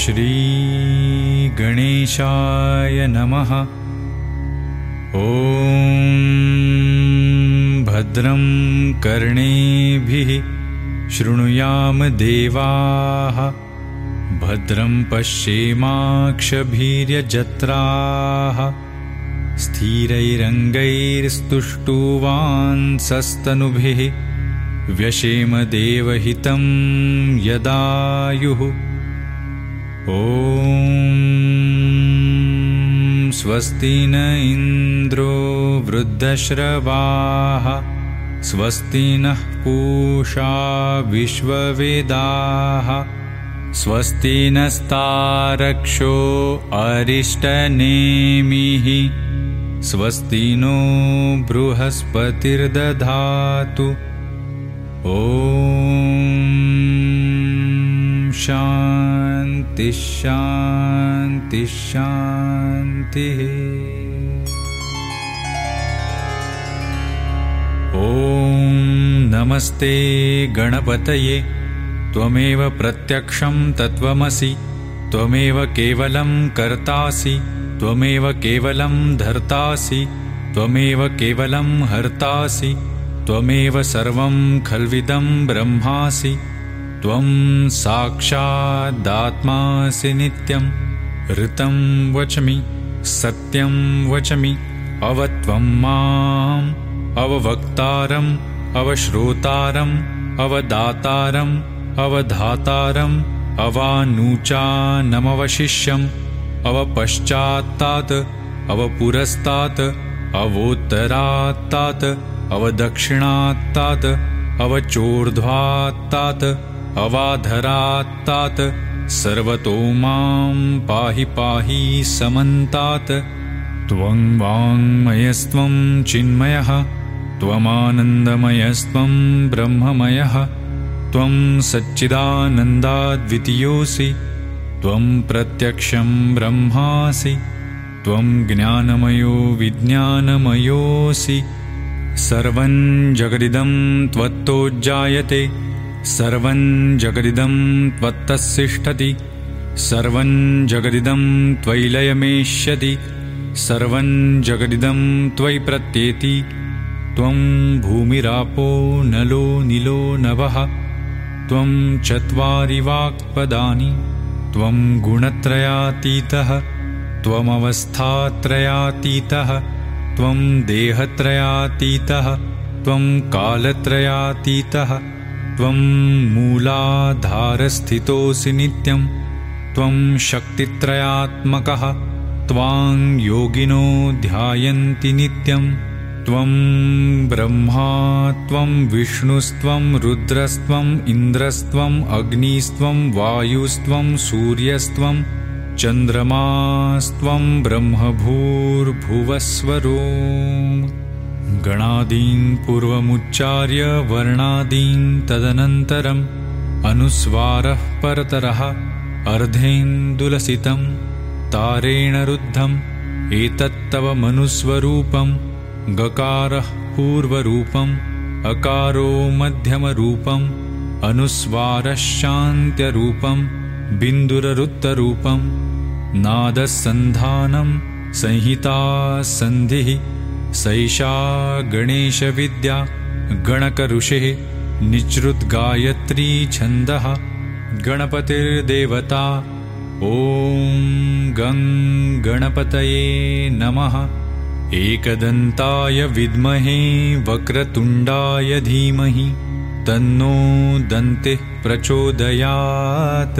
श्री गणेशाय नमः। ॐ भद्रं कर्णेभिः शृणुयाम देवाः, भद्रं पश्येमाक्षभिर्यजत्राः, स्थिरैरङ्गैस्तुष्टुवांसस्तनुभिः व्यशेम देवहितं यदायुः। ॐ स्वस्ति न इन्द्रो वृद्धश्रवाः, स्वस्ति नः पूषा विश्ववेदाः, स्वस्ति नस्तारक्षो अरिष्टनेमिः, स्वस्ति नो बृहस्पतिर्दधातु। ॐ शान्ति शान्ति शान्तिः। ॐ नमस्ते गणपतये, त्वमेव प्रत्यक्षं तत्त्वमसि, त्वमेव केवलं कर्तासि, त्वमेव केवलं धर्तासि, त्वमेव केवलं हर्तासि, त्वमेव सर्वं खल्विदं ब्रह्मासि, त्वं साक्षादात्मासि नित्यं। ऋतं वचमि सत्यं वचमि, अवत्वं माम् अववक्तारम् अवश्रोतारम् अवदातारम् अवधातारम् अवानूचानमवशिष्यम् अवपश्चात्तात् अवपुरस्तात् अवोत्तरात्तात् अवदक्षिणात्तात् अवचोर्ध्वात्तात् अवाधरात्तात् सर्वतो मां पाहि पाहि समन्तात्। त्वं वाङ्मयस्त्वं चिन्मयः, त्वमानन्दमयस्त्वं ब्रह्ममयः, त्वं सच्चिदानन्दाद्वितीयोऽसि, त्वं प्रत्यक्षं ब्रह्मासि, त्वं ज्ञानमयो विज्ञानमयोऽसि। सर्वं जगदिदं त्वत्तो जायते, सर्वं जगदिदं त्वत्तस्तिष्ठति, सर्वं जगदिदं त्वयि लयमेष्यति, सर्वं जगदिदं त्वयि प्रत्येति। त्वं भूमिरापो नलो नीलो नभः, त्वं चत्वारि वाक्पदानि, त्वं गुणत्रयातीतः, त्वमवस्थात्रयातीतः, त्वं देहत्रयातीतः, त्वं कालत्रयातीतः, त्वं मूलाधारस्थितोऽसि नित्यं, त्वं शक्तित्रयात्मकः, त्वां योगिनो ध्यायन्ति नित्यं। त्वं ब्रह्मा त्वं विष्णुस्त्वं रुद्रस्त्वं इन्द्रस्त्वं अग्निस्त्वं वायुस्त्वं सूर्यस्त्वं चन्द्रमास्त्वं ब्रह्मभूर्भुवस्वरो। गणादीन् पूर्वमुच्चार्य वर्णादीन् तदनन्तरम् अनुस्वारः परतरः अर्धेन्दुलसितं तारेण रुद्धम्। एतत्तव मनुस्वरूपं गकारः पूर्वरूपम् अकारो मध्यमरूपम् अनुस्वारश्चान्त्यरूपम् बिन्दुररुत्तरूपम्। नादसन्धानं संहिता सन्धिः सैषा गणेशविद्या गणकऋषिः निजृद्गायत्री छन्दः। गणपतिर्देवता ॐ गं गणपतये नमः। एकदन्ताय विद्महे वक्रतुण्डाय धीमहि तन्नो दन्तिः प्रचोदयात्।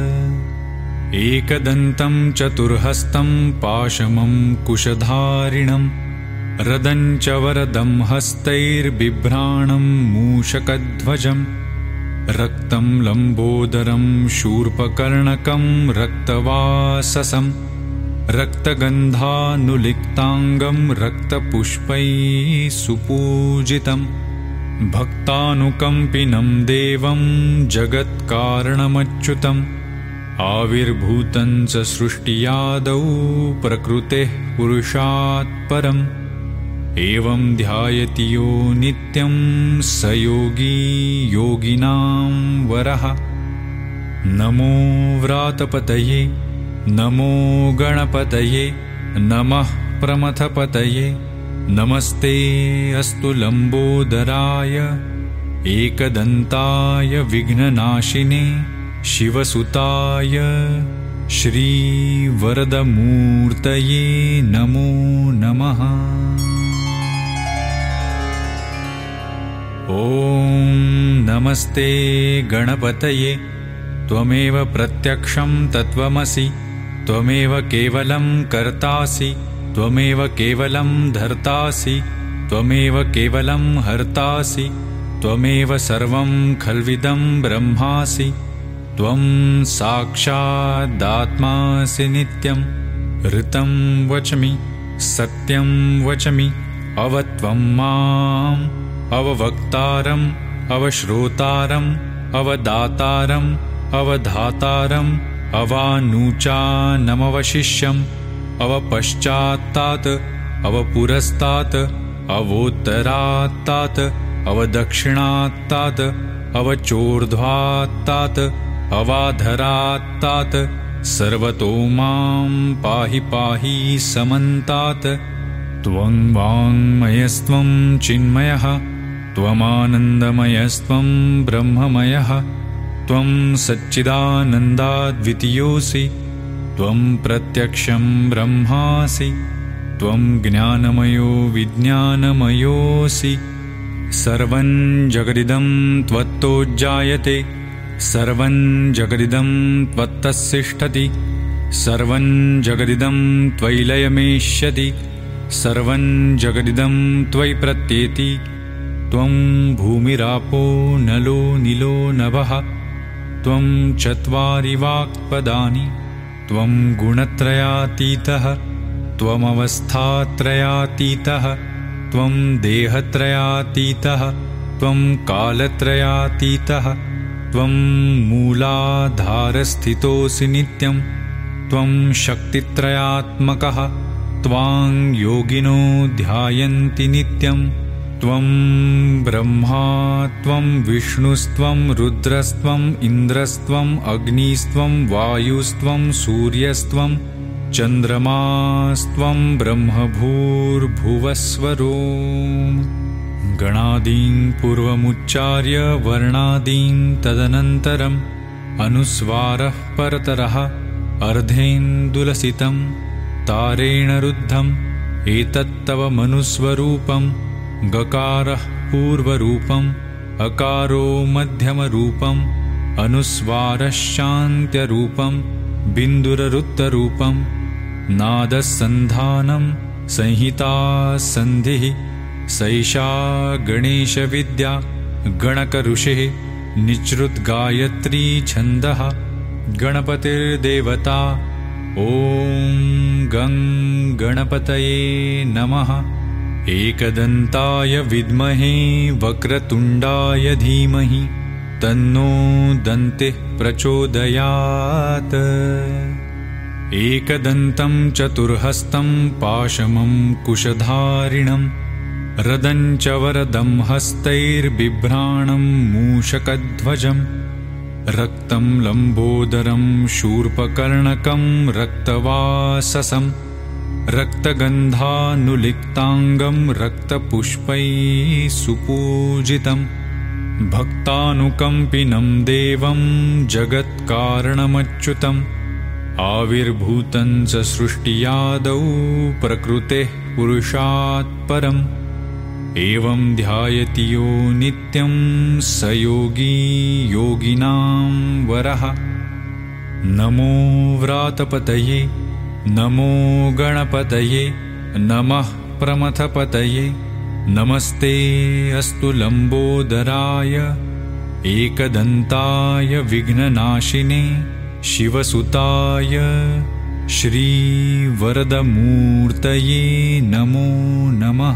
एकदन्तं चतुर्हस्तं पाशमं कुशधारिणं रदं च वरदं हस्तैर्बिभ्राणं मूषकध्वजं रक्तं लम्बोदरं शूर्पकर्णकं रक्तवाससं रक्तगन्धानुलिप्ताङ्गं रक्तपुष्पैः सुपूजितं भक्तानुकम्पिनं देवं जगत्कारणमच्युतम् आविर्भूतं च सृष्टियादौ प्रकृतेः पुरुषात् परम् एवं ध्यायति यो नित्यं स योगी योगिनां वरः। नमो व्रातपतये नमो गणपतये नमः प्रमथपतये नमस्ते अस्तु लम्बोदराय एकदन्ताय विघ्ननाशिने शिवसुताय श्रीवरदमूर्तये नमो नमः। ॐ नमस्ते गणपतये त्वमेव प्रत्यक्षं तत्त्वमसि त्वमेव केवलं कर्तासि त्वमेव केवलं धर्तासि त्वमेव केवलं हर्तासि त्वमेव सर्वं खल्विदं ब्रह्मासि त्वं साक्षादात्मासि नित्यं ऋतं वचमि सत्यं वचमि अवत्वं माम् अववक्तारम् अवश्रोतारम् अवदातारम् अवधातारम् अवानुचानमवशिष्यम् अवपश्चात्तात् अवपुरस्तात् अवोत्तरात्तात् अवदक्षिणात्तात् अवचोर्ध्वात्तात् अवाधरात्तात् सर्वतो मां पाहि पाहि समन्तात्। त्वं वाङ्मयस्त्वं चिन्मयः त्वमानन्दमयस्त्वं ब्रह्ममयः त्वं सच्चिदानन्दाद्वितीयोऽसि त्वं प्रत्यक्षं ब्रह्मासि त्वं ज्ञानमयो विज्ञानमयोऽसि सर्वं जगदिदं त्वत्तो जायते सर्वं जगदिदं त्वत्तस्तिष्ठति सर्वं जगदिदं त्वयि लयमेष्यति सर्वं जगदिदं त्वयि प्रत्येति त्वं भूमिरापो नलो नीलो नभः त्वं चत्वारि वाक्पदानि त्वं गुणत्रयातीतः त्वमवस्थात्रयातीतः त्वं देहत्रयातीतः त्वं कालत्रयातीतः त्वं मूलाधारस्थितोऽसि नित्यं त्वं शक्तित्रयात्मकः त्वां योगिनो ध्यायन्ति नित्यं त्वं ब्रह्मा त्वं विष्णुस्त्वं रुद्रस्त्वं इन्द्रस्त्वं अग्निस्त्वं वायुस्त्वं सूर्यस्त्वं चन्द्रमास्त्वं ब्रह्मभूर्भुवस्वरो। गणादीन् पूर्वमुच्चार्य वर्णादीन् तदनन्तरम् अनुस्वारः परतरः अर्धेन्दुलसितं तारेण रुद्धम् एतत्तव मनुस्वरूपं गकारः पूर्वरूपम् अकारो मध्यमरूपम् अनुस्वारश्चान्त्यरूपं बिन्दुररुत्तरूपं नादसन्धानं संहिता सन्धिः सैषा गणेशविद्या गणकऋषिः निच्रुतगायत्री छन्दः गणपतिर्देवता। ॐ गं गणपतये नमः। एकदन्ताय विद्महे वक्रतुण्डाय धीमहि तन्नो दन्तिः प्रचोदयात्। एकदन्तं चतुर्हस्तं पाशमं कुशधारिणं रदं च वरदं हस्तैर्बिभ्राणं मूषकध्वजं रक्तं लम्बोदरं शूर्पकर्णकं रक्तवाससं रक्तगन्धानुलिप्ताङ्गं रक्तपुष्पैः सुपूजितं भक्तानुकम्पिनं देवं जगत्कारणमच्युतम् आविर्भूतं च सृष्टियादौ प्रकृतेः पुरुषात् परम् एवं ध्यायति यो नित्यं स योगी योगिनां वरः। नमो व्रातपतये नमो गणपतये नमः प्रमथपतये नमस्ते अस्तु लम्बोदराय एकदन्ताय विघ्ननाशिने शिवसुताय श्रीवरदमूर्तये नमो नमः।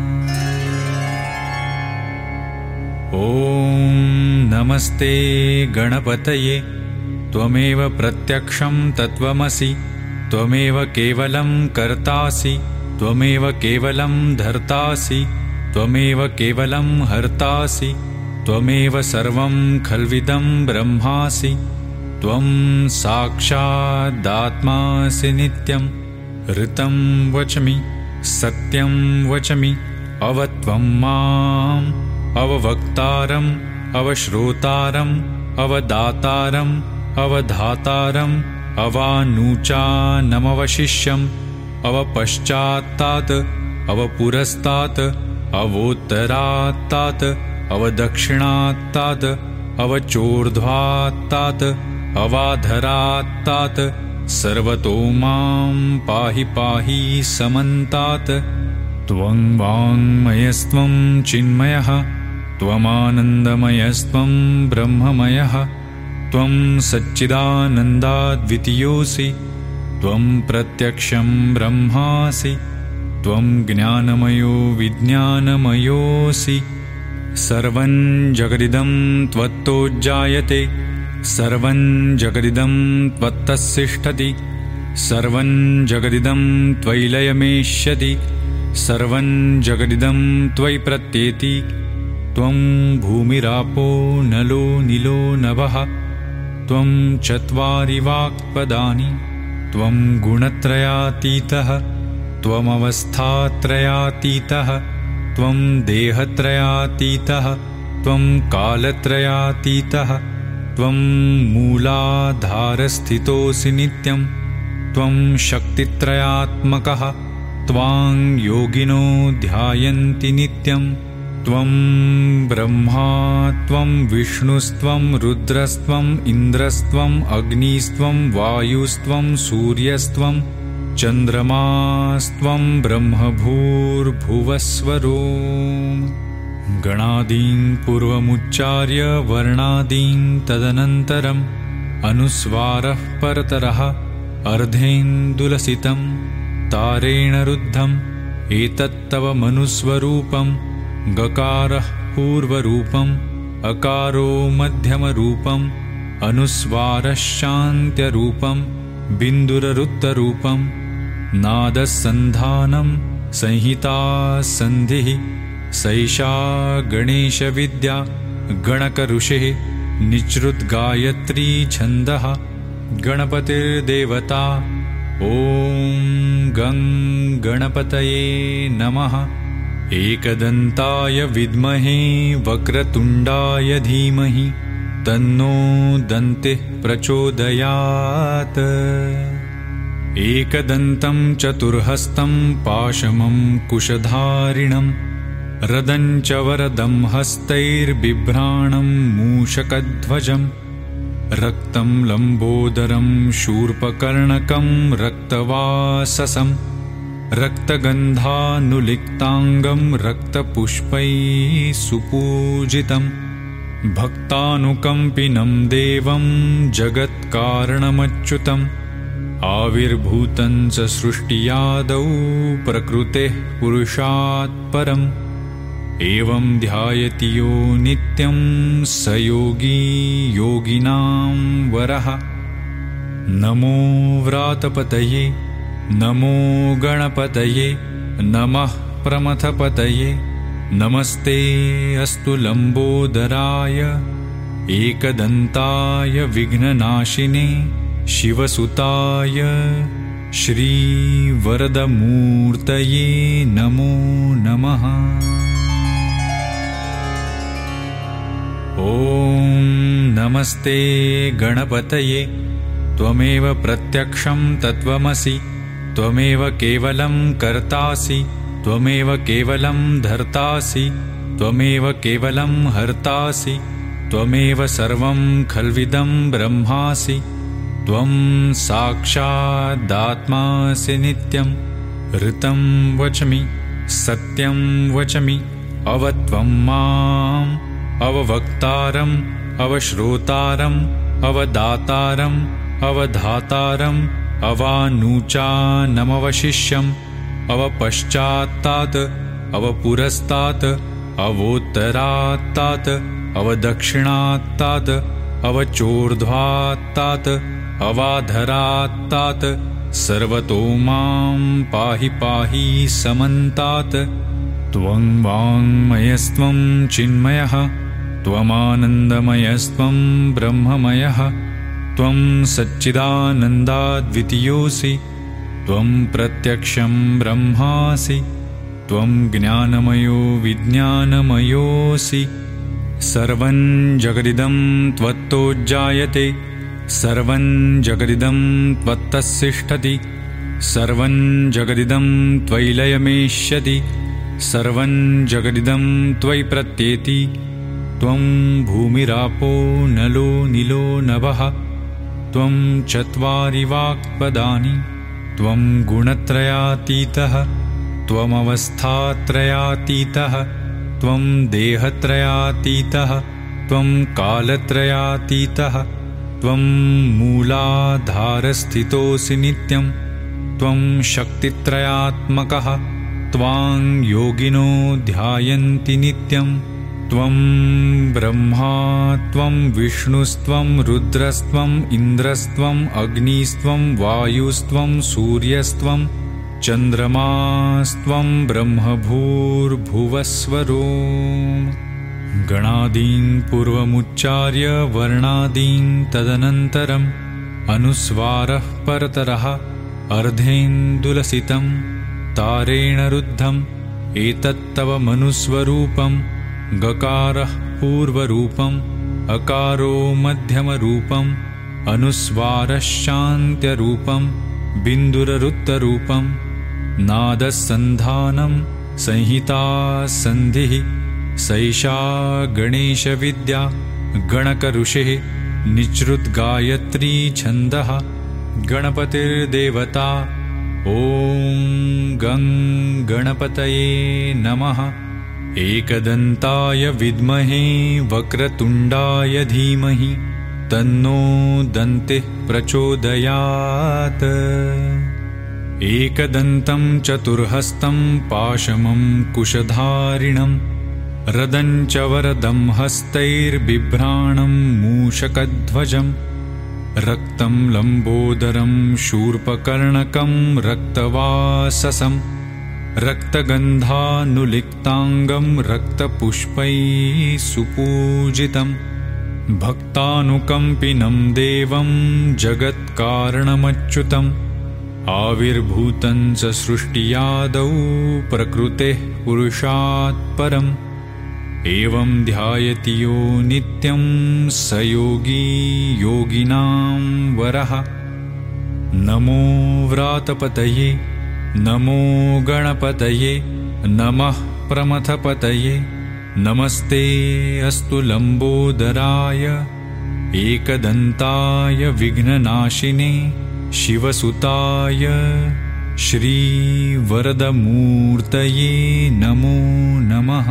ॐ नमस्ते गणपतये त्वमेव प्रत्यक्षं तत्त्वमसि त्वमेव केवलं कर्तासि त्वमेव केवलं धर्तासि त्वमेव केवलं हर्तासि त्वमेव सर्वं खल्विदं ब्रह्मासि त्वं साक्षादात्मासि नित्यं ऋतं वचमि सत्यं वचमि अवत्वं माम् अववक्तारम् अवश्रोतारम् अवदातारम् अवधातारम् अवानुचानमवशिष्यम् अवपश्चात्तात् अवपुरस्तात् अवोत्तरात्तात् अवदक्षिणात्तात् अवचोर्ध्वात्तात् अवाधरात्तात् सर्वतो मां पाहि पाहि समन्तात् त्वं वाङ्मयस्त्वं चिन्मयः त्वमानन्दमयस्त्वं ब्रह्ममयः त्वं सच्चिदानन्दाद्वितीयोऽसि त्वं प्रत्यक्षं ब्रह्मासि त्वं ज्ञानमयो विज्ञानमयोऽसि सर्वं जगदिदं त्वत्तो जायते सर्वं जगदिदं त्वत्तस्तिष्ठति सर्वं जगदिदं त्वयि लयमेष्यति सर्वं जगदिदं त्वयि प्रत्येति त्वं भूमिरापो नलो नीलो नभः त्वं चत्वारि वाक्पदानि त्वं गुणत्रयातीतः त्वमवस्थात्रयातीतः त्वं देहत्रयातीतः त्वं कालत्रयातीतः त्वं मूलाधारस्थितोऽसि नित्यं त्वं शक्तित्रयात्मकः त्वां योगिनो ध्यायन्ति नित्यं त्वं ब्रह्मा त्वं विष्णुस्त्वं रुद्रस्त्वं इन्द्रस्त्वं अग्निस्त्वं वायुस्त्वं सूर्यस्त्वं चन्द्रमास्त्वं ब्रह्मभूर्भुवस्वरो गणादीन् पूर्वमुच्चार्य वर्णादीन् तदनन्तरम् अनुस्वारः परतरः अर्धेन्दुलसितं तारेण रुद्धम् एतत्तव मनुस्वरूपं गकारः पूर्वरूपम् अकारो मध्यमरूपम् अनुस्वारश्चान्त्यरूपम् बिन्दुररुत्तरूपम् नादसन्धानं संहिता सन्धिः सैषा गणेशविद्या गणकऋषिः निच्रुद्गायत्री छन्दः गणपतिर्देवता ॐ गं गणपतये नमः एकदन्ताय विद्महे वक्रतुण्डाय धीमहि तन्नो दन्तिः प्रचोदयात् एकदन्तं चतुर्हस्तं पाशमं कुशधारिणं रदं च वरदं हस्तैर्बिभ्राणं मूषकध्वजं रक्तं लम्बोदरं शूर्पकर्णकं रक्तवाससं रक्तगन्धानुलिप्ताङ्गं रक्तपुष्पैः सुपूजितं भक्तानुकम्पिनं देवं जगत्कारणमच्युतम् आविर्भूतं च सृष्टियादौ प्रकृतेः पुरुषात् परम् एवं ध्यायति यो नित्यं स योगी योगिनां वरः नमो व्रातपतये नमो गणपतये नमः प्रमथपतये नमस्ते अस्तु लम्बोदराय एकदन्ताय विघ्ननाशिने शिवसुताय श्रीवरदमूर्तये नमो नमः ॐ नमस्ते गणपतये त्वमेव प्रत्यक्षं तत्त्वमसि त्वमेव केवलं कर्तासि त्वमेव केवलं धर्तासि त्वमेव केवलं हर्तासि त्वमेव सर्वं खल्विदं ब्रह्मासि त्वं साक्षादात्मासि नित्यं ऋतं वचमि सत्यं वचमि अवत्वं माम् अववक्तारम् अवश्रोतारम् अवदातारम् अवधातारम् अवानुचानमवशिष्यम् अवपश्चात्तात् अवपुरस्तात् अवोत्तरात्तात् अवदक्षिणात्तात् अवचोर्ध्वात्तात् अवाधरात्तात् सर्वतो मां पाहि पाहि समन्तात् त्वं वाङ्मयस्त्वं चिन्मयः त्वमानन्दमयस्त्वं ब्रह्ममयः त्वं सच्चिदानन्दाद्वितीयोऽसि त्वं प्रत्यक्षं ब्रह्मासि त्वं ज्ञानमयो विज्ञानमयोऽसि सर्वं जगदिदं त्वत्तोज्जायते सर्वं जगदिदं त्वत्तस्तिष्ठति सर्वं जगदिदं त्वयि लयमेष्यति सर्वं जगदिदं त्वयि प्रत्येति त्वं भूमिरापो नलो निलो नभः त्वं चत्वारि वाक्पदानि त्वं गुणत्रयातीतः त्वमवस्थात्रयातीतः त्वं देहत्रयातीतः त्वं कालत्रयातीतः त्वं मूलाधारस्थितोऽसि नित्यं त्वं शक्तित्रयात्मकः त्वां योगिनो ध्यायन्ति नित्यं त्वं ब्रह्मा त्वं विष्णुस्त्वं रुद्रस्त्वं इन्द्रस्त्वं अग्निस्त्वं वायुस्त्वं सूर्यस्त्वं चन्द्रमास्त्वं ब्रह्मभूर्भुवस्वरो गणादीन् पूर्वमुच्चार्य वर्णादीन् तदनन्तरम् अनुस्वारः परतरः अर्धेन्दुलसितं तारेण रुद्धम् एतत्तव मनुस्वरूपं गकारः पूर्वरूपम् अकारो मध्यमरूपम् अनुस्वारश्चान्त्यरूपम् बिन्दुररुत्तरूपम् नादसन्धानं संहिता सन्धिः सैषा गणेशविद्या गणकऋषिः निःसृतगायत्री छन्दः गणपतिर्देवता ॐ गं गणपतये नमः एकदन्ताय विद्महे वक्रतुण्डाय धीमहि तन्नो दन्तिः प्रचोदयात् एकदन्तं चतुर्हस्तं पाशमं कुशधारिणं रदं च वरदं हस्तैर्बिभ्राणं मूषकध्वजं रक्तं लम्बोदरं शूर्पकर्णकं रक्तवाससं रक्तगन्धानुलिप्ताङ्गं रक्तपुष्पैः सुपूजितं भक्तानुकम्पिनं देवं जगत्कारणमच्युतम् आविर्भूतं च सृष्टियादौ प्रकृतेः पुरुषात् परम् एवं ध्यायति यो नित्यं स योगी योगिनां वरः नमो व्रातपतये नमो गणपतये नमः प्रमथपतये नमस्ते अस्तु लम्बोदराय एकदन्ताय विघ्ननाशिने शिवसुताय श्रीवरदमूर्तये नमो नमः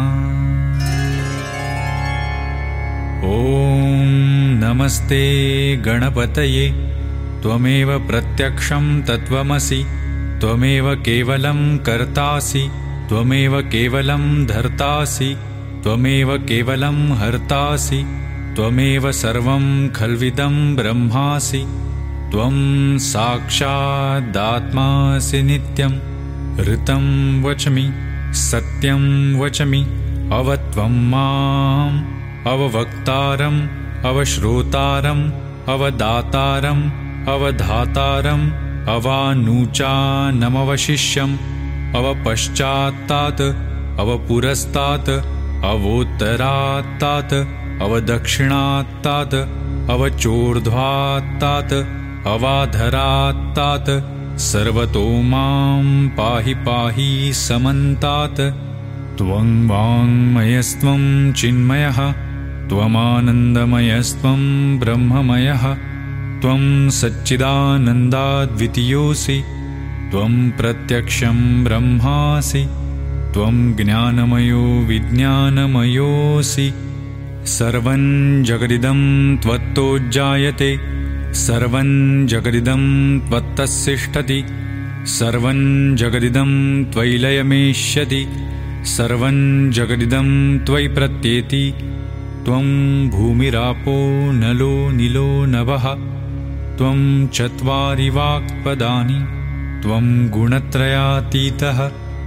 ॐ नमस्ते गणपतये त्वमेव प्रत्यक्षं तत्त्वमसि त्वमेव केवलं कर्तासि त्वमेव केवलं धर्तासि त्वमेव केवलं हर्तासि त्वमेव सर्वं खल्विदं ब्रह्मासि त्वं साक्षादात्मासि नित्यं ऋतं वचमि सत्यं वचमि अवत्वं माम् अववक्तारम् अवश्रोतारम् अवदातारम् अवधातारम् अवानूचानमवशिष्यम् अवपश्चात्तात् अवपुरस्तात् अवोत्तरात्तात् अवदक्षिणात्तात् अवचोर्ध्वात्तात् अवाधरात्तात् सर्वतो मां पाहि पाहि समन्तात् त्वं वाङ्मयस्त्वं चिन्मयः त्वमानन्दमयस्त्वं ब्रह्ममयः त्वं सच्चिदानन्दाद्वितीयोऽसि त्वं प्रत्यक्षं ब्रह्मासि त्वं ज्ञानमयो विज्ञानमयोऽसि सर्वं जगदिदं त्वत्तोज्जायते सर्वं जगदिदं त्वत्तस्तिष्ठति सर्वं जगदिदं त्वयि लयमेष्यति सर्वं जगदिदं त्वयि प्रत्येति त्वं भूमिरापो नलो निलो नभः त्वं चत्वारि वाक्पदानि त्वं गुणत्रयातीतः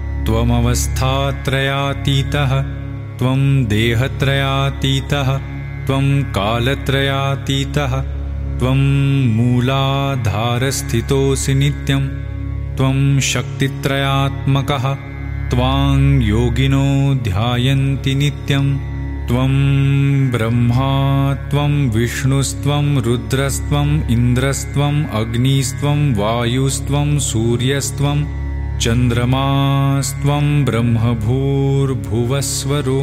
त्वमवस्थात्रयातीतः त्वं देहत्रयातीतः त्वं कालत्रयातीतः त्वं मूलाधारस्थितोऽसि नित्यं त्वं शक्तित्रयात्मकः त्वां योगिनो ध्यायन्ति नित्यं त्वं ब्रह्मा त्वं विष्णुस्त्वं रुद्रस्त्वं इन्द्रस्त्वं अग्निस्त्वं वायुस्त्वं सूर्यस्त्वं चन्द्रमास्त्वं ब्रह्मभूर्भुवस्वरो।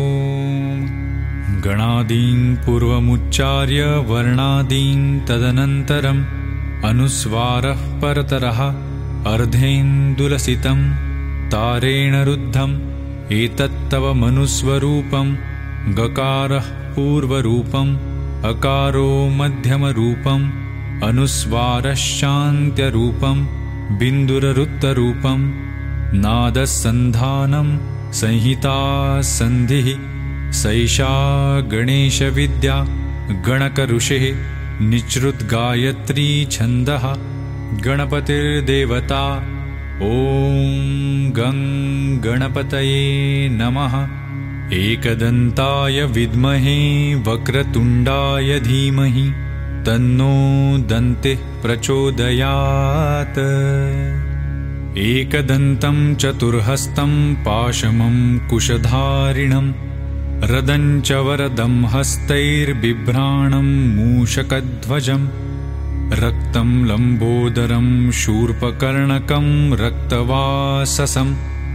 गणादीन् पूर्वमुच्चार्य वर्णादीन् तदनन्तरम् अनुस्वारः परतरः अर्धेन्दुलसितं तारेण रुद्धम् एतत्तव मनुस्वरूपं गकारः पूर्वरूपम् अकारो मध्यमरूपम् अनुस्वारश्चान्त्यरूपम् बिन्दुररुत्तरूपम् नादसन्धानं संहिता सन्धिः सैषा गणेशविद्या गणकऋषिः निच्रुद्गायत्री छन्दः गणपतिर्देवता। ॐ गं गणपतये नमः। एकदन्ताय विद्महे वक्रतुण्डाय धीमहि तन्नो दन्तिः प्रचोदयात्। एकदन्तं चतुर्हस्तं पाशमं कुशधारिणं रदं च वरदं हस्तैर्बिभ्राणं मूषकध्वजं रक्तं लम्बोदरं शूर्पकर्णकं रक्तवाससं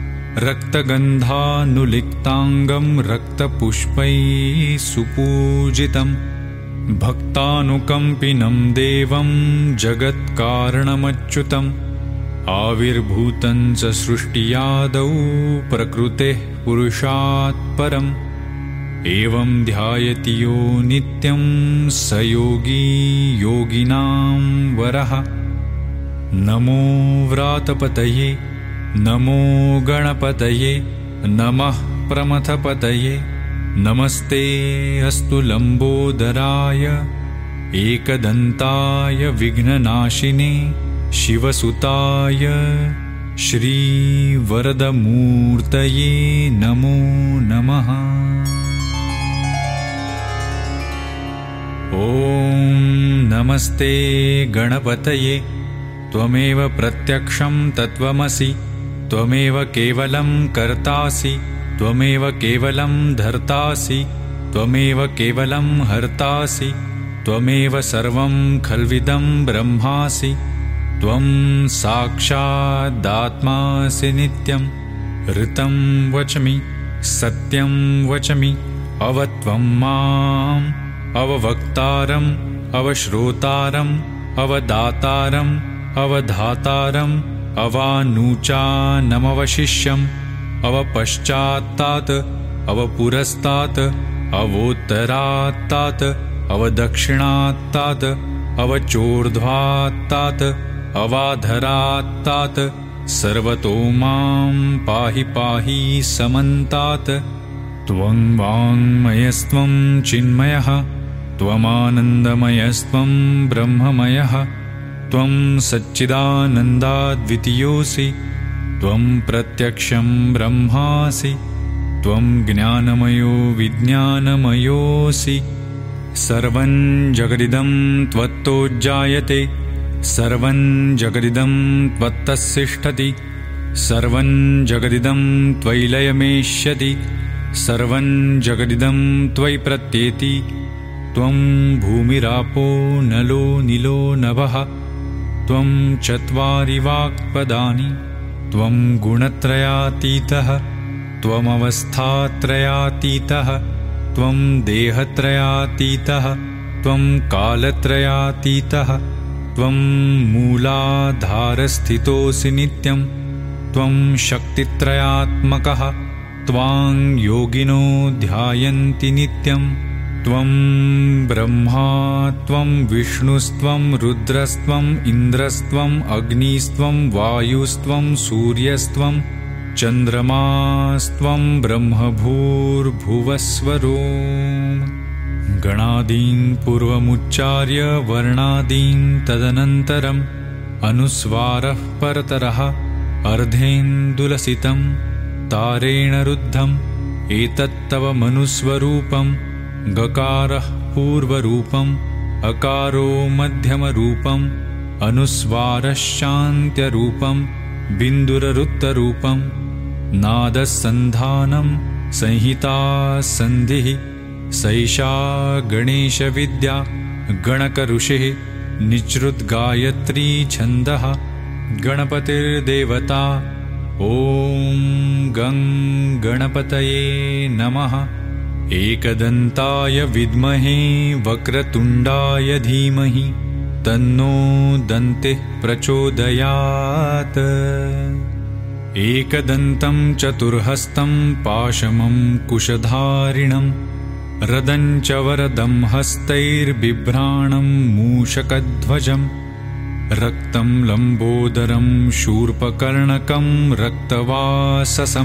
रक्तगन्धानुलिप्ताङ्गं रक्तपुष्पैः सुपूजितं भक्तानुकम्पिनं देवं जगत्कारणमच्युतम् आविर्भूतं च सृष्टियादौ प्रकृतेः पुरुषात् परम् एवं ध्यायति यो नित्यं स योगी योगिनां वरः। नमो व्रातपतये नमो गणपतये नमः प्रमथपतये नमस्ते अस्तु लम्बोदराय एकदन्ताय विघ्ननाशिने शिवसुताय श्रीवरदमूर्तये नमो नमः। ॐ नमस्ते गणपतये त्वमेव प्रत्यक्षं तत्त्वमसि त्वमेव केवलं कर्तासि त्वमेव केवलं धर्तासि त्वमेव केवलं हर्तासि त्वमेव सर्वं खल्विदं ब्रह्मासि त्वं साक्षादात्मासि नित्यं ऋतं वचमि सत्यं वचमि अवत्वं माम् अववक्तारम् अवश्रोतारम् अवदातारम् अवधातारम् अवानूचानमवशिष्यम् अवपश्चात्तात् अवपुरस्तात् अवोत्तरात्तात् अवदक्षिणात्तात् अवचोर्ध्वात्तात् अवाधरात्तात् सर्वतो मां पाहि पाहि समन्तात्। त्वं वाङ्मयस्त्वं चिन्मयः त्वमानन्दमयस्त्वं ब्रह्ममयः त्वं सच्चिदानन्दाद्वितीयोऽसि त्वं प्रत्यक्षं ब्रह्मासि त्वं ज्ञानमयो विज्ञानमयोऽसि। सर्वं जगदिदं त्वत्तो जायते सर्वं जगदिदं त्वत्तस्तिष्ठति सर्वं जगदिदं त्वयि लयमेष्यति सर्वं जगदिदं त्वयि प्रत्येति। त्वं भूमिरापो नलो निलो नभः त्वं चत्वारि वाक्पदानि त्वं गुणत्रयातीतः त्वमवस्थात्रयातीतः त्वं देहत्रयातीतः त्वं कालत्रयातीतः त्वं मूलाधारस्थितोऽसि नित्यं त्वं शक्तित्रयात्मकः त्वां योगिनो ध्यायन्ति नित्यं त्वं ब्रह्मा त्वं विष्णुस्त्वं रुद्रस्त्वं इन्द्रस्त्वं अग्निस्त्वं वायुस्त्वं सूर्यस्त्वं चन्द्रमास्त्वं ब्रह्मभूर्भुवस्वरो। गणादीन् पूर्वमुच्चार्य वर्णादीन् तदनन्तरम् अनुस्वारः परतरः अर्धेन्दुलसितं तारेण रुद्धम् एतत्तव मनुस्वरूपं गकारः पूर्वरूपम् अकारो मध्यमरूपम् अनुस्वारश्चान्त्यरूपं बिन्दुररुत्तरूपं नादसन्धानं संहिता सन्धिः सैषा गणेशविद्या गणकऋषिः निच्रुद्गायत्री छन्दः गणपतिर्देवता। ॐ गं गणपतये नमः। एकदन्ताय विद्महे वक्रतुण्डाय धीमहि तन्नो दन्तिः प्रचोदयात्। एकदन्तं चतुर्हस्तं पाशमं कुशधारिणं रदं च वरदं हस्तैर्बिभ्राणं मूषकध्वजं रक्तं लम्बोदरं शूर्पकर्णकं रक्तवाससं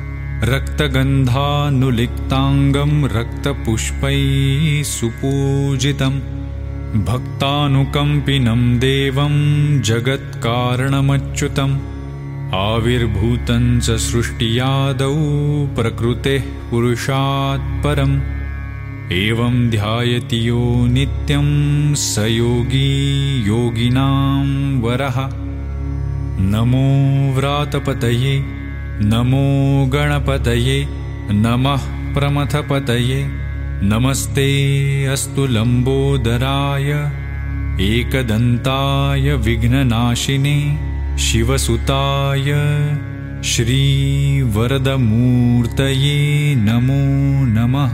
रक्तगन्धानुलिप्ताङ्गं रक्तपुष्पैः सुपूजितं भक्तानुकम्पिनं देवं जगत्कारणमच्युतम् आविर्भूतं च सृष्टियादौ प्रकृतेः पुरुषात् परम् एवं ध्यायति यो नित्यं स योगी योगिनां वरः। नमो व्रातपतये नमो गणपतये नमः प्रमथपतये नमस्ते अस्तु लम्बोदराय एकदन्ताय विघ्ननाशिने शिवसुताय श्रीवरदमूर्तये नमो नमः।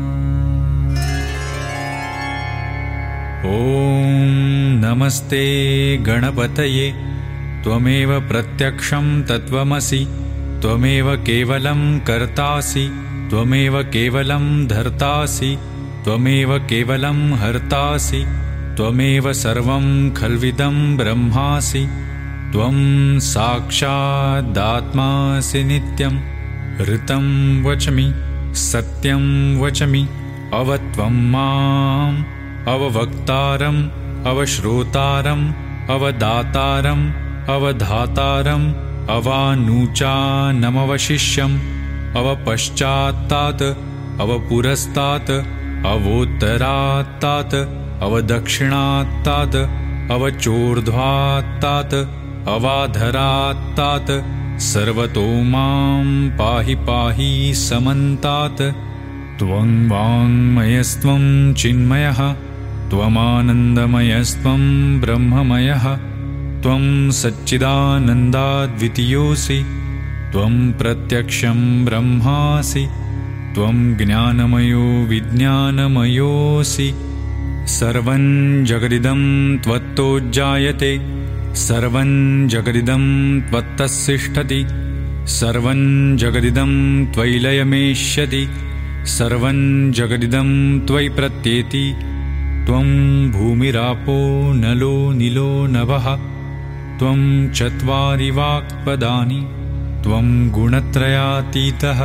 ॐ नमस्ते गणपतये त्वमेव प्रत्यक्षं तत्त्वमसि त्वमेव केवलं कर्तासि त्वमेव केवलं धर्तासि त्वमेव केवलं हर्तासि त्वमेव सर्वं खल्विदं ब्रह्मासि त्वं साक्षादात्मासि नित्यं ऋतं वचमि सत्यं वचमि अवत्वं माम् अववक्तारम् अवश्रोतारम् अवदातारम् अवधातारम् अवानूचानमवशिष्यम् अवपश्चात्तात् अवपुरस्तात् अवोत्तरात्तात् अवदक्षिणात्तात् अवचोर्ध्वात्तात् अवाधरात्तात् सर्वतो मां पाहि पाहि समन्तात्। त्वं वाङ्मयस्त्वं चिन्मयः त्वमानन्दमयस्त्वं ब्रह्ममयः त्वं सच्चिदानन्दाद्वितीयोऽसि त्वं प्रत्यक्षं ब्रह्मासि त्वं ज्ञानमयो विज्ञानमयोऽसि। सर्वं जगदिदं त्वत्तोज्जायते सर्वं जगदिदं त्वत्तस्तिष्ठति सर्वं जगदिदं त्वयि लयमेष्यति सर्वं जगदिदं त्वयि प्रत्येति। त्वं भूमिरापो नलो निलो नभः त्वं चत्वारि वाक्पदानि त्वं गुणत्रयातीतः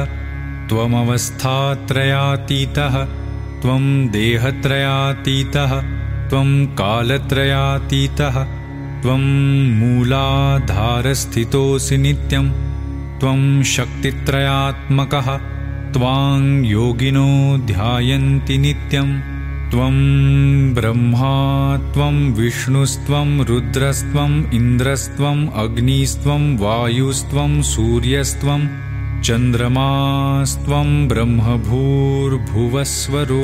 त्वमवस्थात्रयातीतः त्वं देहत्रयातीतः त्वं कालत्रयातीतः त्वं मूलाधारस्थितोऽसि नित्यं त्वं शक्तित्रयात्मकः त्वां योगिनो ध्यायन्ति नित्यं। त्वं ब्रह्मा त्वं विष्णुस्त्वं रुद्रस्त्वं इन्द्रस्त्वं अग्निस्त्वं वायुस्त्वं सूर्यस्त्वं चन्द्रमास्त्वं ब्रह्मभूर्भुवस्वरो।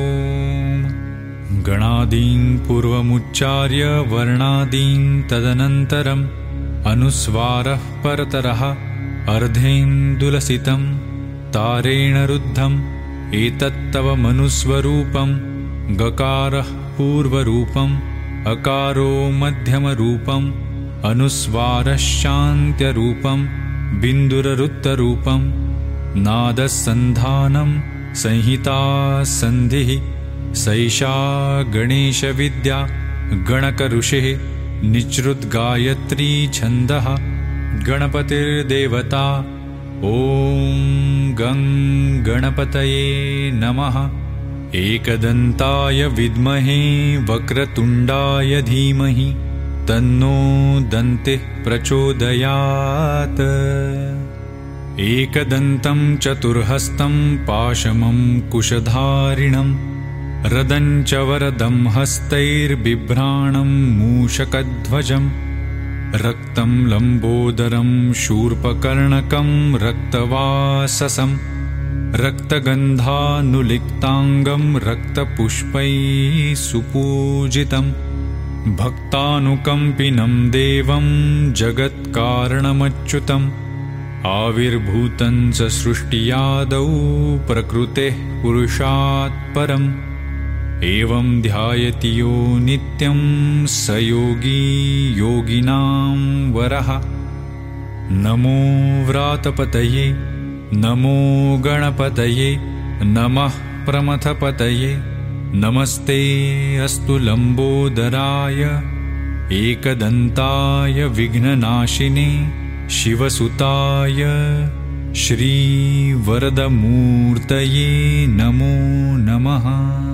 गणादीन् पूर्वमुच्चार्य वर्णादीन् तदनन्तरम् अनुस्वारः परतरः अर्धेन्दुलसितं तारेण रुद्धम् एतत्तव मनुस्वरूपं गकारः पूर्वरूपम् अकारो मध्यमरूपम् अनुस्वारश्चान्त्यरूपं बिन्दुररुत्तरूपं नादसन्धानं संहिता सन्धिः सैषा गणेशविद्या गणकऋषिः निच्रुद्गायत्री छन्दः गणपतिर्देवता। ॐ गं गणपतये नमः। एकदन्ताय विद्महे वक्रतुण्डाय धीमहि तन्नो दन्तिः प्रचोदयात्। एकदन्तं चतुर्हस्तं पाशमं कुशधारिणं रदञ्च वरदं हस्तैर्बिभ्राणं मूषकध्वजम् रक्तं लम्बोदरं शूर्पकर्णकं रक्तवाससं रक्तगन्धानुलिप्ताङ्गं रक्तपुष्पैः सुपूजितं भक्तानुकम्पिनं देवं जगत्कारणमच्युतम् आविर्भूतं च सृष्टियादौ प्रकृतेः पुरुषात् परम् एवं ध्यायति यो नित्यं स योगी योगिनां वरः। नमो व्रातपतये नमो गणपतये नमः प्रमथपतये नमस्ते अस्तु लम्बोदराय एकदन्ताय विघ्ननाशिने शिवसुताय श्रीवरदमूर्तये नमो नमः।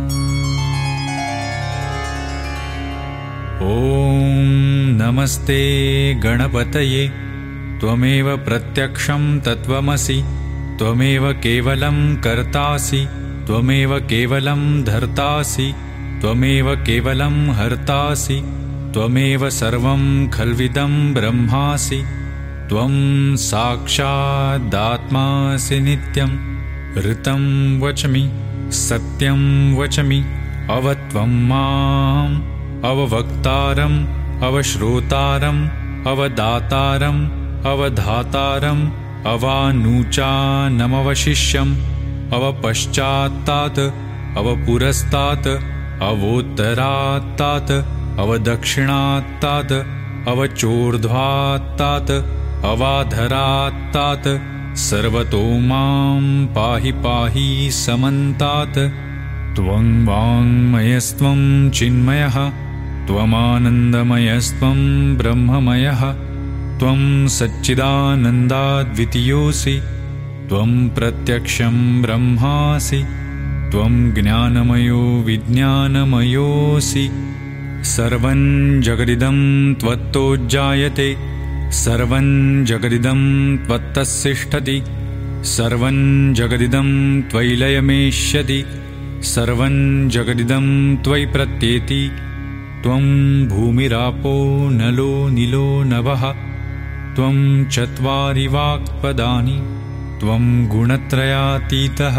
ॐ नमस्ते गणपतये त्वमेव प्रत्यक्षं तत्त्वमसि त्वमेव केवलं कर्तासि त्वमेव केवलं धर्तासि त्वमेव केवलं हर्तासि त्वमेव सर्वं खल्विदं ब्रह्मासि त्वं साक्षादात्मासि नित्यं ऋतं वचमि सत्यं वचमि अवत्वं माम् अववक्तारम् अवश्रोतारम् अवदातारम् अवधातारम् अवानूचानमवशिष्यम् अवपश्चात्तात् अवपुरस्तात् अवोत्तरात्तात् अवदक्षिणात्तात् अवचोर्ध्वात्तात् अवाधरात्तात् सर्वतो मां पाहि पाहि समन्तात् त्वं वाङ्मयस्त्वं चिन्मयः त्वमानन्दमयस्त्वं ब्रह्ममयः त्वं सच्चिदानन्दाद्वितीयोऽसि त्वं प्रत्यक्षं ब्रह्मासि त्वं ज्ञानमयो विज्ञानमयोऽसि सर्वं जगदिदं त्वत्तोज्जायते सर्वं जगदिदं त्वत्तस्तिष्ठति सर्वं जगदिदं त्वयि लयमेष्यति सर्वं जगदिदं त्वयि प्रत्येति त्वं भूमिरापो नलो निलो नभः त्वं चत्वारि वाक्पदानि त्वं गुणत्रयातीतः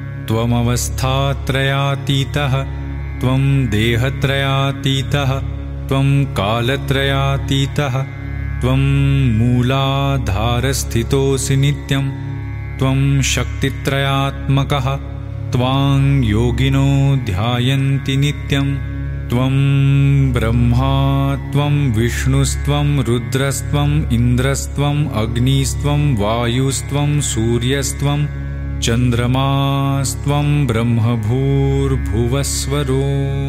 त्वमवस्थात्रयातीतः त्वं देहत्रयातीतः त्वं कालत्रयातीतः त्वं मूलाधारस्थितोऽसि नित्यं त्वं शक्तित्रयात्मकः त्वां योगिनो ध्यायन्ति नित्यं त्वं ब्रह्मा त्वं विष्णुस्त्वं रुद्रस्त्वं इन्द्रस्त्वं अग्निस्त्वं वायुस्त्वं सूर्यस्त्वं चन्द्रमास्त्वं ब्रह्मभूर्भुवस्वरो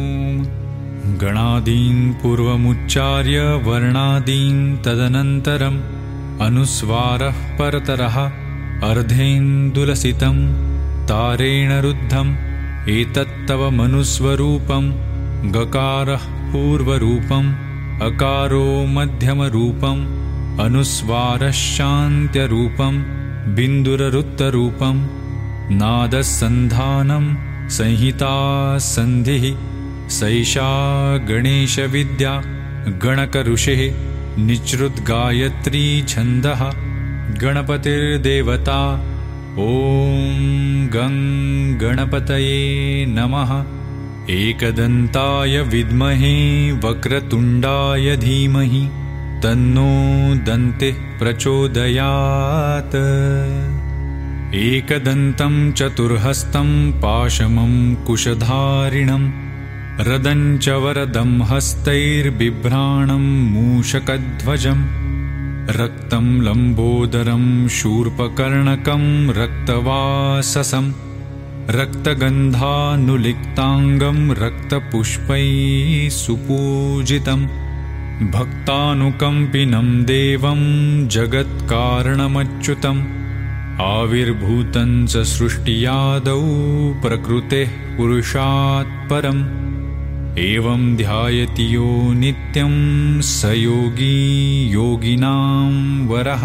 गणादीन् पूर्वमुच्चार्य वर्णादीन् तदनन्तरम् अनुस्वारः परतरः अर्धेन्दुलसितं तारेण रुद्धम् एतत्तव मनुस्वरूपं गकारः पूर्वरूपम् अकारो मध्यमरूपम् अनुस्वारश्चान्त्यरूपं बिन्दुररुत्तरूपं नादसन्धानं संहिता सन्धिः सैषा गणेशविद्या गणकऋषिः निच्रुद्गायत्री छन्दः गणपतिर्देवता ॐ गं गणपतये नमः एकदन्ताय विद्महे वक्रतुण्डाय धीमहि तन्नो दन्तिः प्रचोदयात् एकदन्तं चतुर्हस्तं पाशमं कुशधारिणं रदं च वरदं हस्तैर्बिभ्राणं मूषकध्वजम् रक्तं लम्बोदरं शूर्पकर्णकं रक्तवाससं रक्तगन्धानुलिप्ताङ्गं रक्तपुष्पैः सुपूजितं भक्तानुकम्पिनं देवं जगत्कारणमच्युतम् आविर्भूतं च सृष्टियादौ प्रकृतेः पुरुषात् परम् एवं ध्यायति यो नित्यं स योगी योगिनां वरः।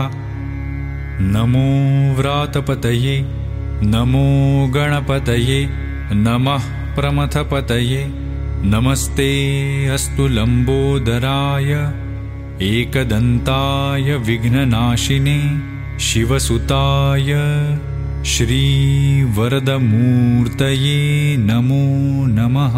नमो व्रातपतये नमो गणपतये नमः प्रमथपतये नमस्ते अस्तु लम्बोदराय एकदन्ताय विघ्ननाशिने शिवसुताय श्रीवरदमूर्तये नमो नमः।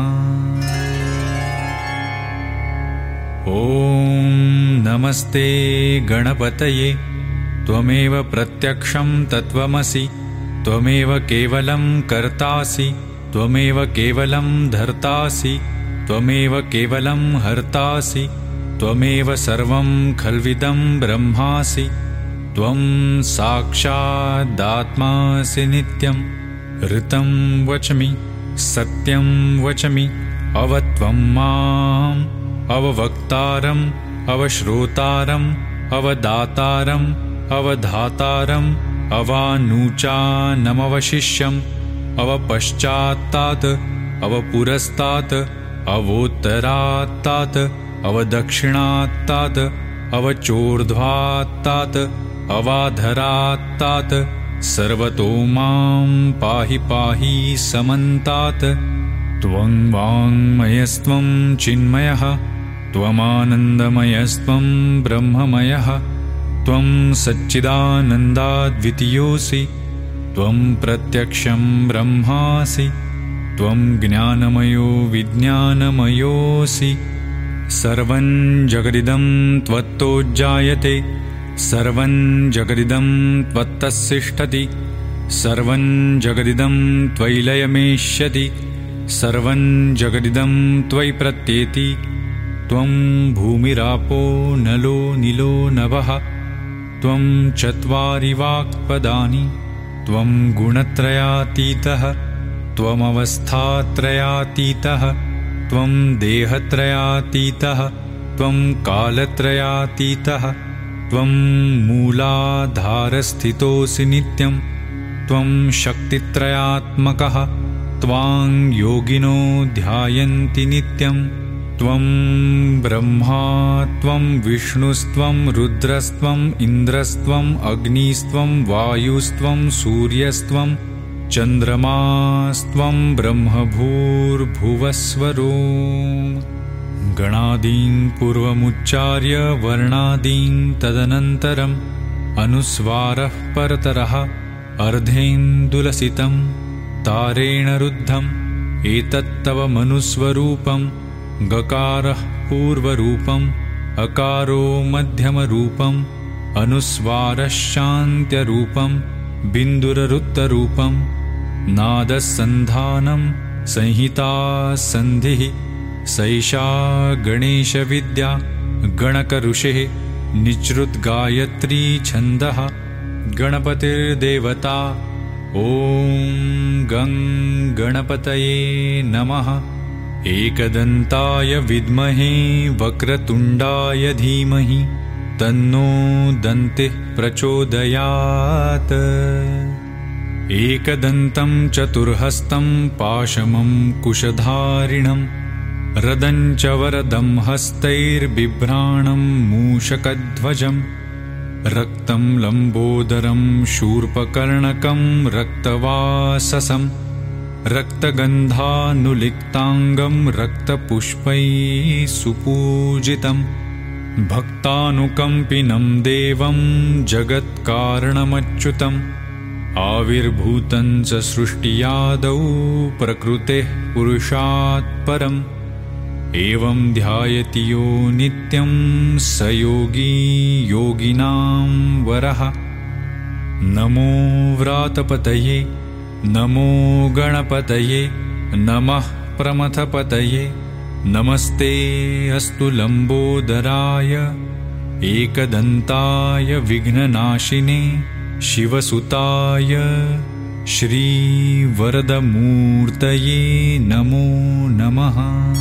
ॐ नमस्ते गणपतये त्वमेव प्रत्यक्षं तत्त्वमसि त्वमेव केवलं कर्तासि त्वमेव केवलं धर्तासि त्वमेव केवलं हर्तासि त्वमेव सर्वं खल्विदं ब्रह्मासि त्वं साक्षादात्मासि नित्यं ऋतं वचमि सत्यं वचमि अवत्वं माम् अववक्तारम् अवश्रोतारम् अवदातारम् अवधातारम् अवानूचानमवशिष्यम् अवपश्चात्तात् अवपुरस्तात् अवोत्तरात्तात् अवदक्षिणात्तात् अवचोर्ध्वात्तात् अवाधरात्तात् सर्वतो मां पाहि पाहि समन्तात् त्वं वाङ्मयस्त्वं चिन्मयः त्वमानन्दमयस्त्वं ब्रह्ममयः त्वं सच्चिदानन्दाद्वितीयोऽसि त्वं प्रत्यक्षं ब्रह्मासि त्वं ज्ञानमयो विज्ञानमयोऽसि सर्वं जगदिदं त्वत्तोज्जायते सर्वं जगदिदं त्वत्तस्तिष्ठति सर्वं जगदिदं त्वयि लयमेष्यति सर्वं जगदिदं त्वयि प्रत्येति त्वं भूमिरापो नलो निलो नभः त्वं चत्वारि वाक्पदानि त्वं गुणत्रयातीतः त्वमवस्थात्रयातीतः त्वं देहत्रयातीतः त्वं कालत्रयातीतः त्वं मूलाधारस्थितोऽसि नित्यं त्वं शक्तित्रयात्मकः त्वां योगिनो ध्यायन्ति नित्यं त्वं ब्रह्मा त्वं विष्णुस्त्वं रुद्रस्त्वं इन्द्रस्त्वं अग्निस्त्वं वायुस्त्वं सूर्यस्त्वं चन्द्रमास्त्वं ब्रह्मभूर्भुवस्वरो गणादीन् पूर्वमुच्चार्य वर्णादीन् तदनन्तरम् अनुस्वारः परतरः अर्धेन्दुलसितं तारेण रुद्धम् एतत्तव मनुस्वरूपं गकारः पूर्वरूपम् अकारो मध्यमरूपम् अनुस्वारश्चान्त्यरूपं बिन्दुररुत्तरूपं नादसन्धानं संहिता सन्धिः सैषा गणेशविद्या गणकऋषिः निच्रुतगायत्री छन्दः गणपतिर्देवता ॐ गं गणपतये नमः। एकदन्ताय विद्महे वक्रतुण्डाय धीमहि तन्नो दन्तिः प्रचोदयात्। एकदन्तं चतुर्हस्तं पाशमं कुशधारिणं रदं च वरदं हस्तैर्बिभ्राणं मूषकध्वजं रक्तं लम्बोदरं शूर्पकर्णकं रक्तवाससं रक्तगन्धानुलिप्ताङ्गं रक्तपुष्पैः सुपूजितं भक्तानुकम्पिनं देवं जगत्कारणमच्युतम् आविर्भूतं च सृष्टियादौ प्रकृतेः पुरुषात् परम् एवं ध्यायति यो नित्यं स योगी योगिनां वरः। नमो व्रातपतये नमो गणपतये नमः प्रमथपतये नमस्ते अस्तु लम्बोदराय एकदन्ताय विघ्ननाशिने शिवसुताय श्रीवरदमूर्तये नमो नमः।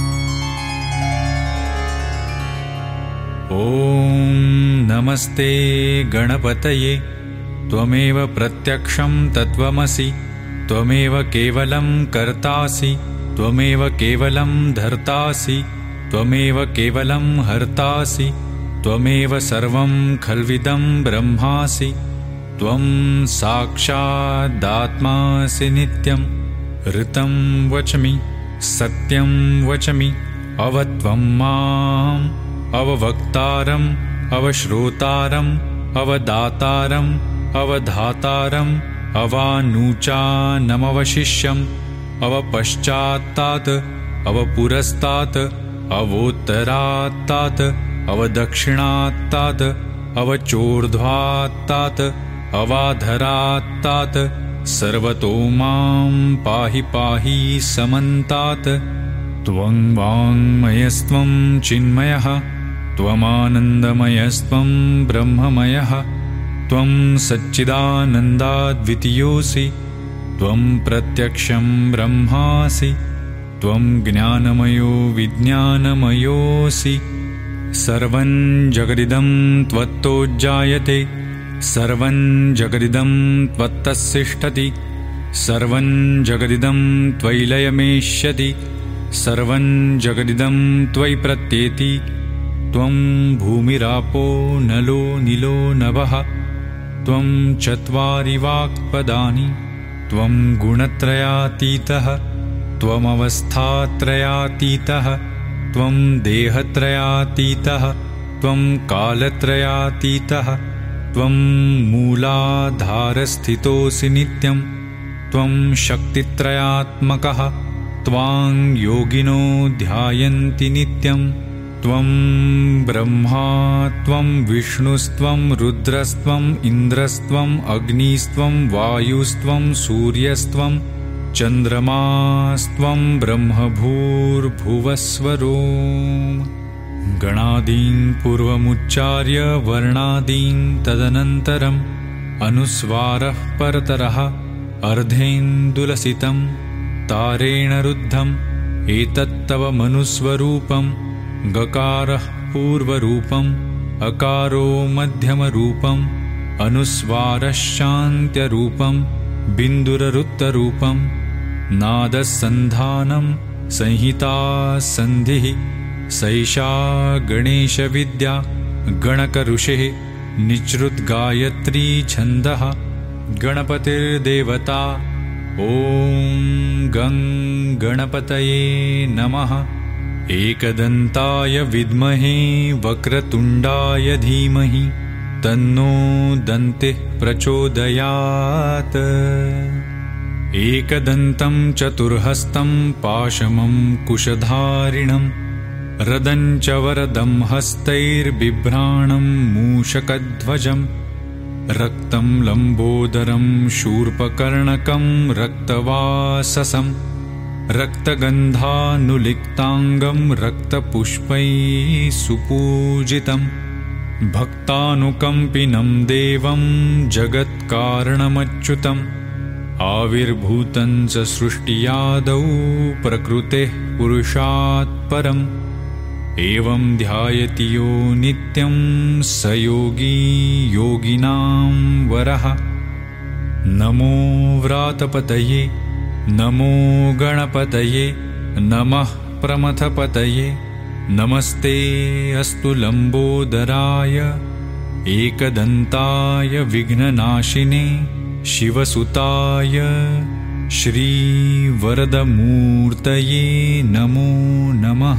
ॐ नमस्ते गणपतये त्वमेव प्रत्यक्षं तत्त्वमसि त्वमेव केवलं कर्तासि त्वमेव केवलं धर्तासि त्वमेव केवलं हर्तासि त्वमेव सर्वं खल्विदं ब्रह्मासि त्वं साक्षादात्मासि नित्यं ऋतं वचमि सत्यं वचमि अवत्वं माम् अववक्तारम् अवश्रोतारम् अवदातारम् अवधातारम् अवानुचानमवशिष्यम् अवपश्चात्तात् अवपुरस्तात् अवोत्तरात्तात् अवदक्षिणात्तात् अवचोर्ध्वात्तात् अवाधरात्तात् सर्वतो मां पाहि पाहि समन्तात्। त्वं वाङ्मयस्त्वं चिन्मयः त्वमानन्दमयस्त्वं ब्रह्ममयः त्वं सच्चिदानन्दाद्वितीयोऽसि त्वं प्रत्यक्षं ब्रह्मासि त्वं ज्ञानमयो विज्ञानमयोऽसि। सर्वं जगदिदं त्वत्तोज्जायते सर्वं जगदिदं त्वत्तस्सिष्ठति सर्वं जगदिदं त्वयि लयमेष्यति सर्वं जगदिदं त्वयि प्रत्येति। त्वं भूमिरापो नलो निलो नभः त्वं चत्वारि वाक्पदानि त्वं गुणत्रयातीतः त्वमवस्थात्रयातीतः त्वं देहत्रयातीतः त्वं कालत्रयातीतः त्वं मूलाधारस्थितोऽसि नित्यं त्वं शक्तित्रयात्मकः त्वां योगिनो ध्यायन्ति नित्यं। त्वं ब्रह्मा त्वं विष्णुस्त्वं रुद्रस्त्वं इन्द्रस्त्वं अग्निस्त्वं वायुस्त्वं सूर्यस्त्वं चन्द्रमास्त्वं ब्रह्मभूर्भुवस्वरो। गणादीन् पूर्वमुच्चार्य वर्णादीन् तदनन्तरम् अनुस्वारः परतरः अर्धेन्दुलसितं तारेण रुद्धम् एतत्तव मनुस्वरूपम्। गकारः पूर्वरूपम् अकारो मध्यमरूपम् अनुस्वारश्चान्त्यरूपम् बिन्दुररुत्तरूपम्। नादसन्धानं संहिता सन्धिः सैषा गणेशविद्या गणकऋषेः निःसृतगायत्री छन्दः। गणपतिर्देवता ॐ गं गणपतये नमः। एकदन्ताय विद्महे वक्रतुण्डाय धीमहि तन्नो दन्तिः प्रचोदयात्। एकदन्तं चतुर्हस्तं पाशमं कुशधारिणं रदं च वरदं हस्तैर्बिभ्राणं मूषकध्वजं रक्तं लम्बोदरं शूर्पकर्णकं रक्तवाससं रक्तगन्धानुलिप्ताङ्गं रक्तपुष्पैः सुपूजितं भक्तानुकम्पिनं देवं जगत्कारणमच्युतम् आविर्भूतं च सृष्टियादौ प्रकृतेः पुरुषात् परम् एवं ध्यायति यो नित्यं स योगी योगिनां वरः। नमो व्रातपतये नमो गणपतये नमः प्रमथपतये नमस्ते अस्तु लम्बोदराय एकदन्ताय विघ्ननाशिने शिवसुताय श्रीवरदमूर्तये नमो नमः।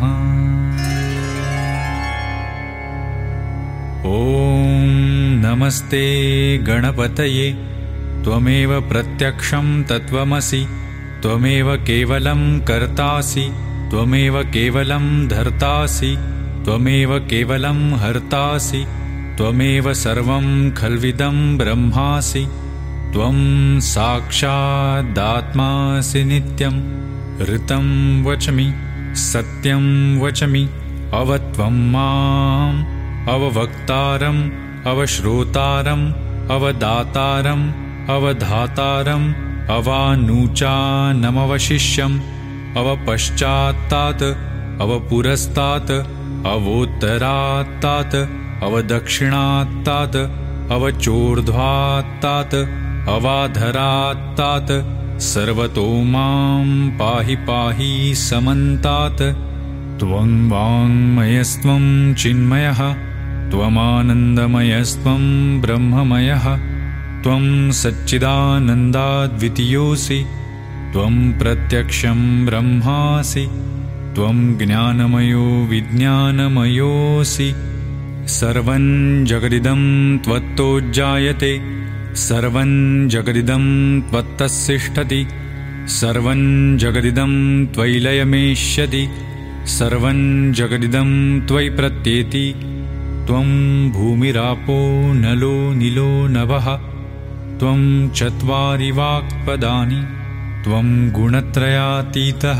ॐ नमस्ते गणपतये त्वमेव प्रत्यक्षं तत्त्वमसि त्वमेव केवलं कर्तासि त्वमेव केवलं धर्तासि त्वमेव केवलं हर्तासि त्वमेव सर्वं खल्विदं ब्रह्मासि त्वं साक्षादात्मासि नित्यं। ऋतं वचमि सत्यं वचमि अवत्वं माम् अववक्तारम् अवश्रोतारम् अवदातारम् अवधातारम् अवानुचानमवशिष्यम् अवपश्चात्तात् अवपुरस्तात् अवोत्तरात्तात् अवदक्षिणात्तात् अवचोर्ध्वात्तात् अवाधरात्तात् सर्वतो मां पाहि पाहि समन्तात्। त्वं वाङ्मयस्त्वं चिन्मयः त्वमानन्दमयस्त्वं ब्रह्ममयः त्वं सच्चिदानन्दाद्वितीयोऽसि त्वं प्रत्यक्षं ब्रह्मासि त्वं ज्ञानमयो विज्ञानमयोऽसि सर्वं जगदिदं त्वत्तो जायते सर्वं जगदिदं त्वत्तस्तिष्ठति सर्वं जगदिदं त्वयि लयमेष्यति सर्वं जगदिदं त्वयि प्रत्येति त्वं भूमिरापो नलो नीलो नभः त्वं चत्वारि वाक्पदानि त्वं गुणत्रयातीतः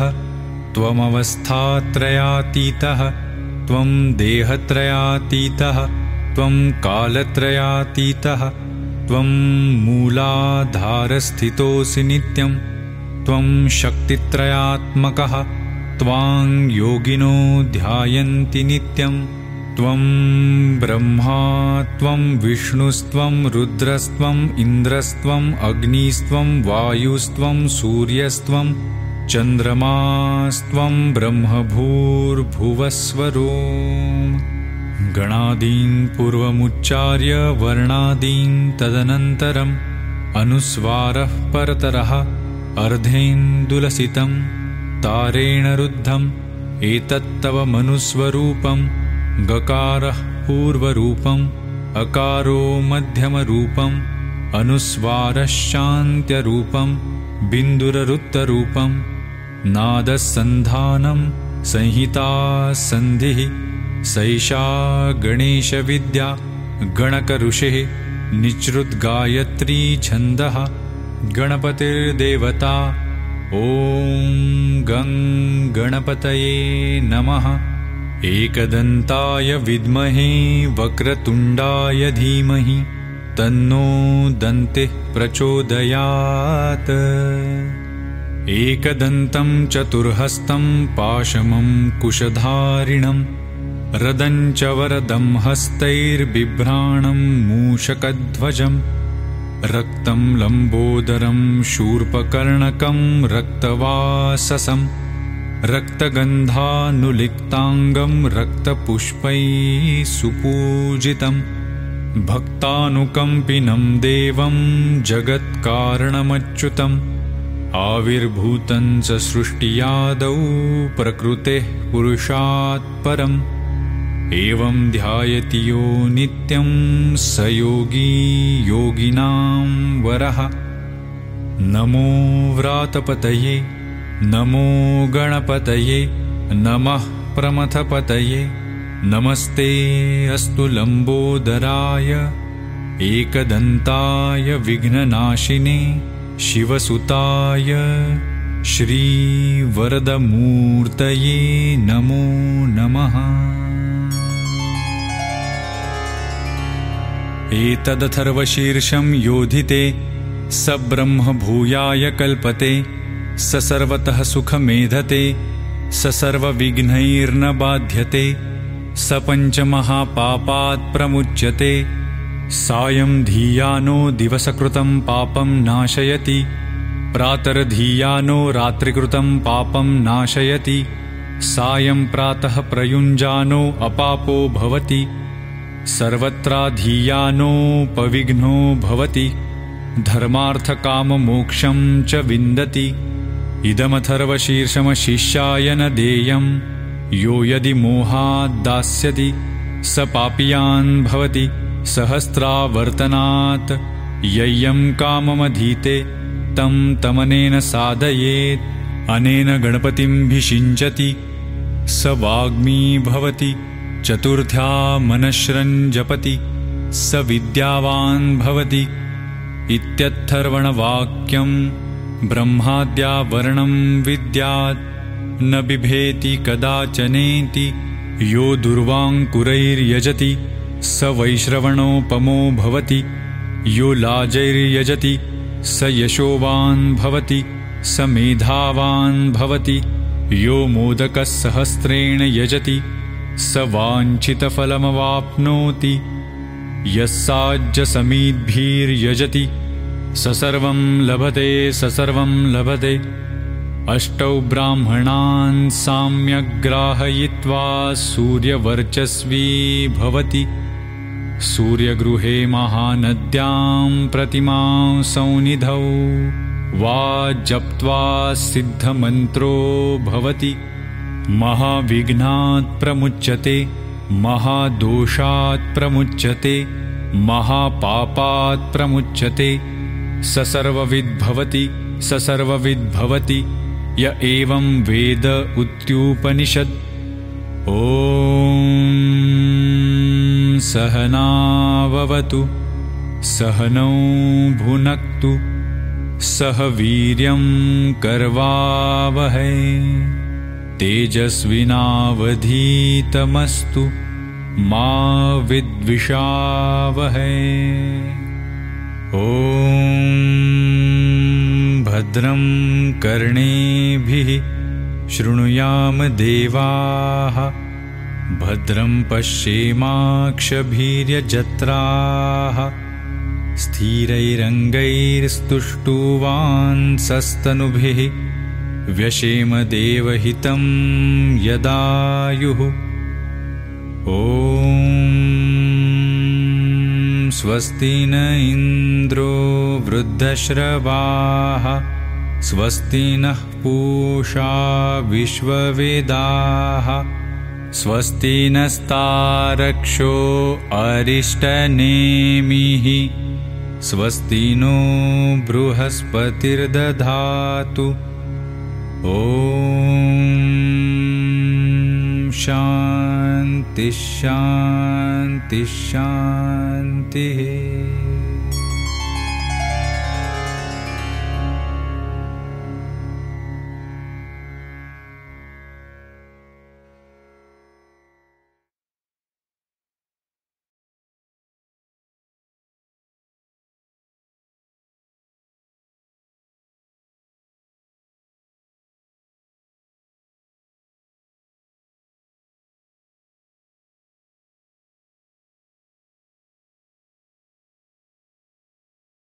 त्वमवस्थात्रयातीतः त्वं देहत्रयातीतः त्वं कालत्रयातीतः त्वं मूलाधारस्थितोऽसि नित्यं त्वं शक्तित्रयात्मकः त्वां योगिनो ध्यायन्ति नित्यं त्वं ब्रह्मा त्वं विष्णुस्त्वं रुद्रस्त्वम् इन्द्रस्त्वम् अग्निस्त्वं वायुस्त्वं सूर्यस्त्वं चन्द्रमास्त्वं ब्रह्मभूर्भुवस्वरो गणादीन् पूर्वमुच्चार्य वर्णादीन् तदनन्तरम् अनुस्वारः परतरः अर्धेन्दुलसितं तारेण रुद्धम् एतत्तव मनुस्वरूपं गकारः पूर्वरूपम् अकारो मध्यमरूपम् अनुस्वारश्चान्त्यरूपम् बिन्दुररुत्तरूपम् नादसन्धानं संहिता सन्धिः सैषा गणेशविद्या गणकऋषिः निच्रुद्गायत्री छन्दः गणपतिर्देवता ॐ गं गणपतये नमः एकदन्ताय विद्महे वक्रतुण्डाय धीमहि तन्नो दन्तिः प्रचोदयात् एकदन्तं चतुर्हस्तं पाशमं कुशधारिणं रदं च वरदं हस्तैर्बिभ्राणं मूषकध्वजं रक्तं लम्बोदरं शूर्पकर्णकं रक्तवाससं रक्तगन्धानुलिप्ताङ्गं रक्तपुष्पैः सुपूजितं भक्तानुकम्पिनं देवं जगत्कारणमच्युतम् आविर्भूतं च सृष्टियादौ प्रकृतेः पुरुषात् परम् एवं ध्यायति यो नित्यं स योगी योगिनां वरः नमो व्रातपतये नमो गणपतये नमः प्रमथपतये नमस्ते अस्तु लम्बोदराय एकदन्ताय विघ्ननाशिने शिवसुताय श्रीवरदमूर्तये नमो नमः एतदथर्वशीर्षं योधिते स ब्रह्म भूयाय कल्पते स सर्वतः सुखमेधते स सर्वविघ्नैर्न बाध्यते स पञ्चमहापापात् प्रमुच्यते सायं धियानो दिवसकृतं पापं नाशयति प्रातर्धियानो रात्रिकृतं पापं नाशयति सायं प्रातः प्रयुञ्जानो अपापो भवति सर्वत्राधियानोपविघ्नो भवति धर्मार्थकाममोक्षं च विन्दति इदमथर्वशीर्षमशिष्याय न देयं यो यदि मोहाद्दास्यति स पापियान् भवति सहस्रावर्तनात् यय्यं काममधीते तं तमनेन साधयेत् अनेन गणपतिमभिषिञ्चति स वाग्मी भवति चतुर्थ्या मनश्रं जपति स विद्यावान् भवति इत्यथर्वणवाक्यं ब्रह्माद्या वर्णं विद्यात् न बिभेति कदाचनेति यो दुर्वाङ्कुरैर्यजति स वैश्रवणोपमो भवति यो लाजैर्यजति स यशोवान् भवति स मेधावान् भवति यो मोदकसहस्रेण यजति स वाञ्छितफलमवाप्नोति यस्साज्यसमीद्भिर्यजति स सर्वं लभते स सर्वं लभते अष्टौ ब्राह्मणान् साम्यग्राहयित्वा सूर्यवर्चस्वी भवति सूर्यगृहे महानद्यां प्रतिमां सौनिधौ वा जप्त्वा सिद्धमन्त्रो भवति महाविघ्नात् प्रमुच्यते महादोषात् प्रमुच्यते महापापात् प्रमुच्यते स सर्वविद् भवति य एवं वेद उक्त्युपनिषद्। ॐ सहनाववतु सहनौ भुनक्तु सह वीर्यं करवावहै तेजस्विनावधीतमस्तु मा विद्विषावहै। ॐ भद्रं कर्णेभिः शृणुयाम देवाः भद्रं पश्येमाक्षभिर्यजत्राः स्थिरैरङ्गैस्तुष्टुवांसस्तनुभिः व्यशेम देवहितं यदायुः। ॐ स्वस्ति न इन्द्रो वृद्धश्रवाः स्वस्ति नः पूषा विश्ववेदाः स्वस्ति नस्तारक्षो अरिष्टनेमिः स्वस्ति नो बृहस्पतिर्दधातु। ॐ शान्ति शान्ति शान्तिः।